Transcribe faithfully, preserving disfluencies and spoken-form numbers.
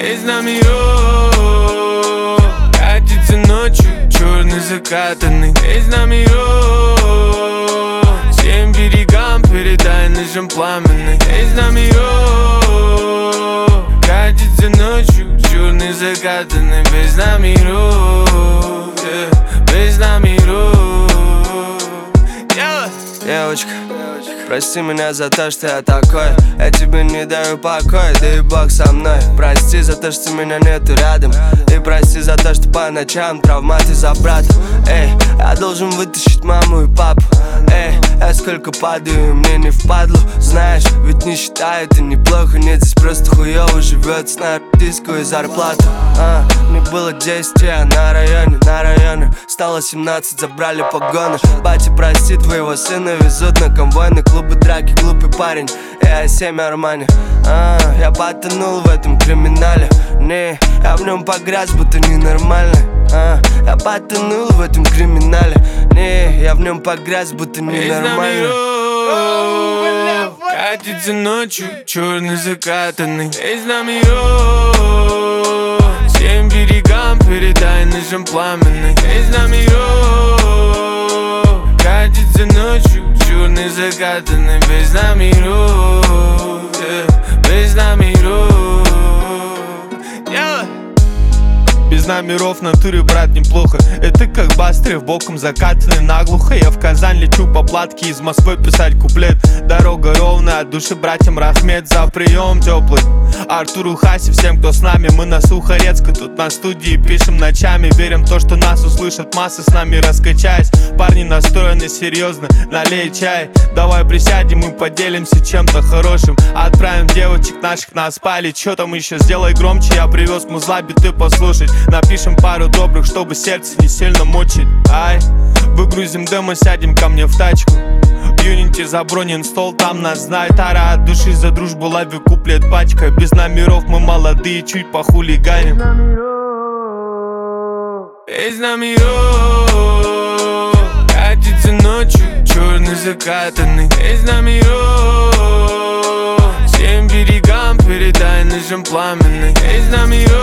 из номеров. Катится ночью черный закатанный из номеров. Всем берегам передай ножом пламенный из номеров. Катится ночью черный закатанный без номеров, yeah, без номеров. Yeah. Девочка, прости меня за то, что я такой. Я тебе не даю покоя, да и Бог со мной. Прости за то, что меня нету рядом. И прости за то, что по ночам травмат из-за брата. Эй, я должен вытащить маму и папу. Эй, я сколько падаю, мне не впадло. Знаешь, ведь не считаю это неплохо. Нет, здесь просто хуёво живётся на родительскую зарплату. а, Мне было десять, я на районе, на районе. Стало семнадцать, забрали погоны. Батя, прости, твоего сына везут на конвойные клубы, драки, глупый парень. Я семь Армани, а, я потонул в этом криминале. Не, я в нем погряз, будто ненормальный. а, Я потонул в этом криминале. Не, я в нем погряз, будто ненормальный. Катится ночью черный закатанный из номеров. Всем берегам передай ножом пламенный из номеров. Катится ночью черный закатанный без номеров, yeah, без номеров, yeah. Без номеров в натуре, брат, неплохо. Это как Бастрев, боком закатанный наглухо. Я в Казань лечу по платке, из Москвы писать куплет. Дорога ровная, от души братьям Рахмет за прием теплый. Артуру Хаси, всем, кто с нами, мы на Сухарецка. Тут на студии пишем ночами, верим в то, что нас услышат массы, с нами раскачаясь. Парни настроены серьезно, налей чай. Давай присядем и поделимся чем-то хорошим. Отправим девочек наших на спали. Чё там еще, сделай громче, я привез музла, биты послушать. Напишем пару добрых, чтобы сердце не сильно мучить. Ай, выгрузим демо, сядем ко мне в тачку. В Юнити забронен стол, там нас знает ара. От души за дружбу лови куплет пачка. Без номеров мы молодые, чуть похулиганим. Без номеров. Катится ночью черный закатанный из номеров. Всем берегам передай ножом пламенный из номеров.